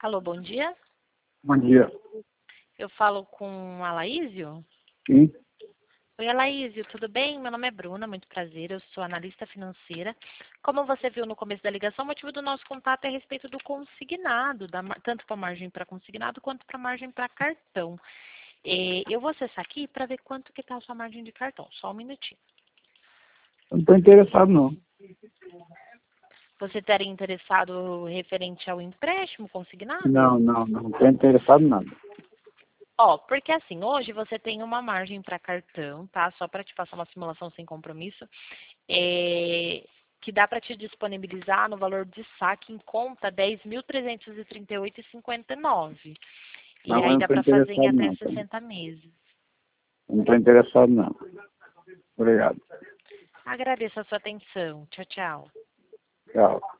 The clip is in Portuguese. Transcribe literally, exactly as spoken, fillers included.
Alô, bom dia. Bom dia. Eu falo com a Laísio? Sim. Oi, Laísio, tudo bem? Meu nome é Bruna, muito prazer, eu sou analista financeira. Como você viu no começo da ligação, o motivo do nosso contato é a respeito do consignado, da, tanto para margem para consignado quanto para margem para cartão. É, eu vou acessar aqui para ver quanto que está a sua margem de cartão, só um minutinho. Eu não estou interessado, não. Você estaria interessado referente ao empréstimo consignado? Não, não, não estou interessado em nada. Ó, porque assim, hoje você tem uma margem para cartão, tá? Só para te passar uma simulação sem compromisso, é, que dá para te disponibilizar no valor de saque em conta dez mil trezentos e trinta e oito reais e cinquenta e nove centavos. E Não, eu aí não dá estou para fazer em interessado, até não. sessenta meses. Não estou interessado, não. Obrigado. Agradeço a sua atenção. Tchau, tchau. Tchau.